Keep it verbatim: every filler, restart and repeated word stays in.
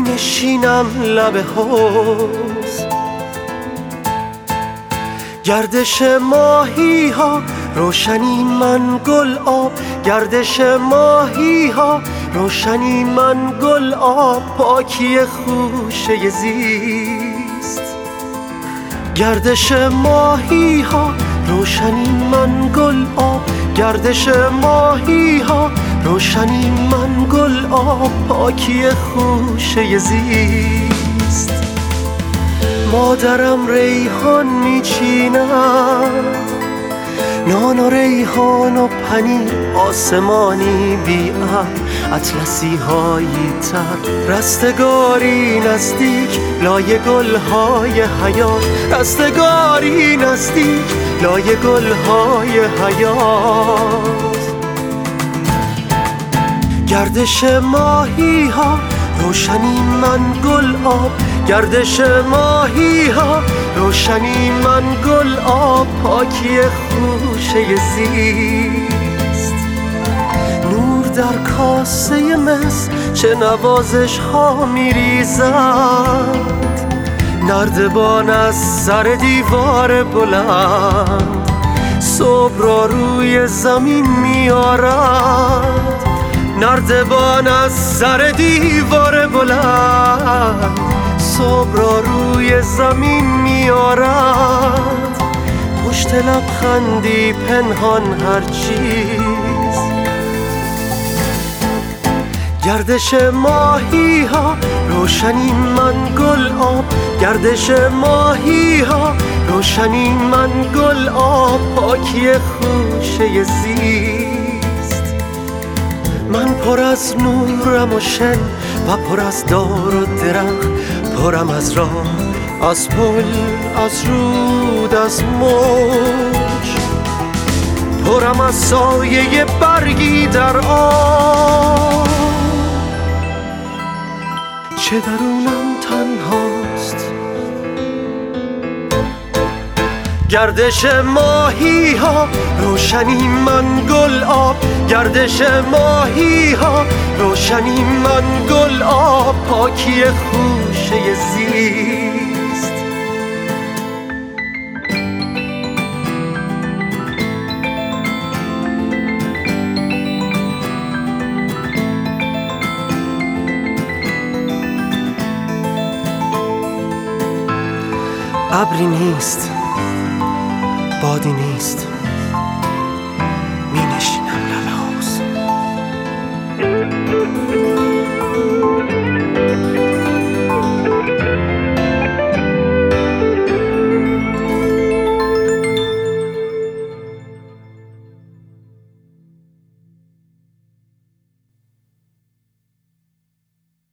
نشینم لب حوض، گردش ماهی ها روشنی من گل آب، گردش ماهی ها روشنی من گل آب، پاکی خوشه زیست. گردش ماهی ها روشنی من گل آب، گردش ماهی ها روشنی من گل آب، پاکی خوشه زیست. مادرم ریحان میچیند، نان و ریحان و پنیر، آسمانی بی ابر، اطلسی هایی تر، رستگاری نزدیک لای گل های حیات، رستگاری نزدیک لای گل های حیات. گردش ماهی ها روشنی من گل آب، گردش ماهی ها روشنی من گل آب، پاکی خوشه زیست. نور در کاسه مس چه نوازش ها میریزد، نردبان از سر دیوار بلند صبح را روی زمین میارد، نردبان از سر دیوار بلند صبح را روی زمین میارد، پشت لبخندی پنهان هر چیز. گردش ماهی ها روشنی من گل آب، گردش ماهی ها روشنی من گل آب، پاکی خوشه زیست. من پر از نورم و شن و پر از دار و درخت، پرم از راه، از پل، از رود، از موج، پرم از سایه برگی در آب. چه درونم تنهاست. گردش ماهی ها روشنی من گل آب، گردش ماهی ها روشنی من گل آب، پاکی خوشه زیست. ابری نیست، بادی نیست،